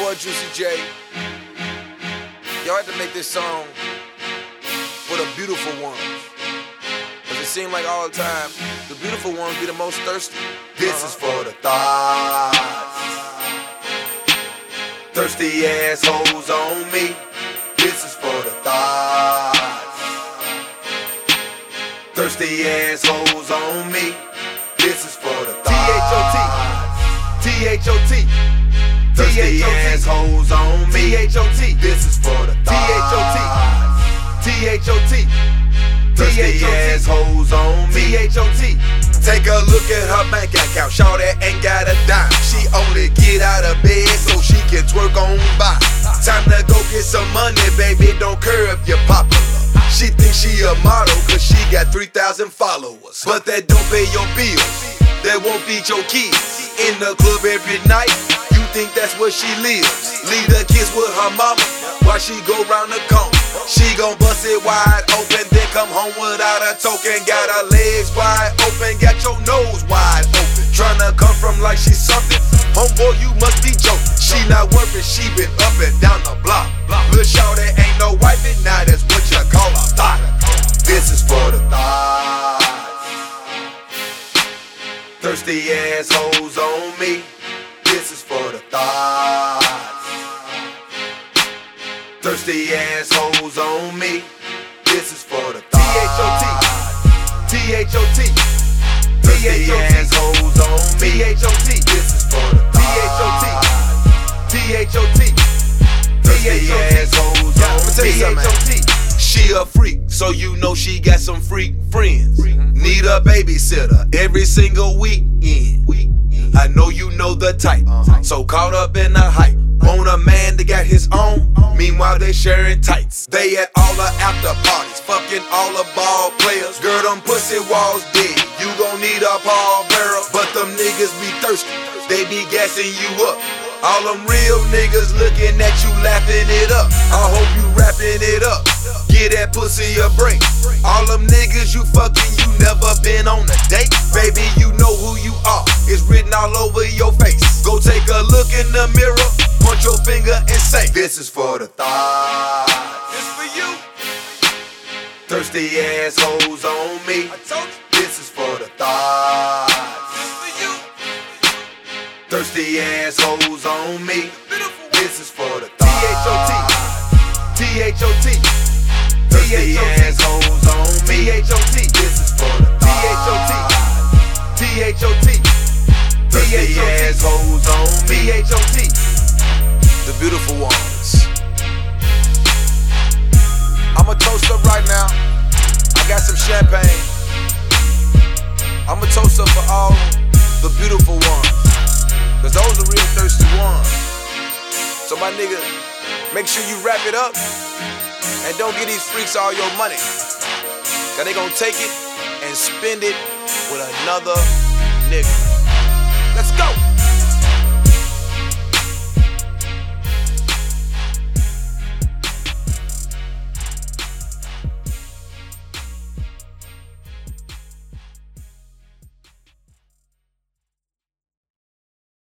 boy Juicy J. Y'all had to make this song for the beautiful ones. Cause it seemed like all the time, the beautiful ones be the most thirsty. This is for the thoughts. Thirsty assholes on me. This is for the thoughts. Thirsty assholes on me. This is for the thoughts. T-H-O-T. Thirsty assholes on me. T-H-O-T. This is for the thoughts. T-H-O-T. Thirsty assholes on me. T-H-O-T. Take a look at her bank account. Shawty ain't got a dime. She only get out of bed so she can twerk on by. Time to go get some money, baby. Don't care if you're popular. She thinks she a model cause she got 3,000 followers. But that don't pay your bills. That won't feed your kids. In the club every night. You think that's where she lives. Leave the kids with her mama while she go round the corner. She gon' bust it wide open, then come home without a token. Got her legs wide open, got your nose wide open. Tryna come from like she's something. Homeboy, you must be joking. She not working, she been up and down the block. Lil' shawty ain't no wifey, now that's what you call a thought. This is for the thoughts. Thirsty assholes on me. This is for the thoughts. Thirsty assholes on me. This is for the thoughts. T-H-O-T. Thirsty assholes on me. T-H-O-T. This is for the thoughts. T-H-O-T. Thirsty assholes on me. T-H-O-T. She a freak, so you know she got some freak friends. Need a babysitter every single weekend. I know you know the type, so caught up in the hype. Want a man that got his own, meanwhile they sharing tights. They at all the after parties, fucking all the ball players. Girl, them pussy walls dead, you gon' need a ball barrel. But them niggas be thirsty, they be gassing you up. All them real niggas looking at you laughing it up. I hope you wrapping it up, get that pussy a break. All them niggas you fucking, you never been on a date. Baby, you know who you are, it's written all over your face. Go take a look in the mirror, point your finger and say, this is for the thoughts. This for you. Thirsty assholes on me. I told you. This is for the thoughts. This for you. Thirsty assholes on me. Beautiful. This is for the thoughts. T-H-O-T. Thirsty assholes on me. T-H-O-T. This is for the thoughts. T-H-O-T. Thirsty assholes on me. T-H-O-T. The beautiful ones. I'ma toast up right now. I got some champagne. I'ma toast up for all the beautiful ones. Cause those are real thirsty ones. So my nigga, make sure you wrap it up. And don't give these freaks all your money. Cause they gon' take it and spend it with another nigga. Let's go.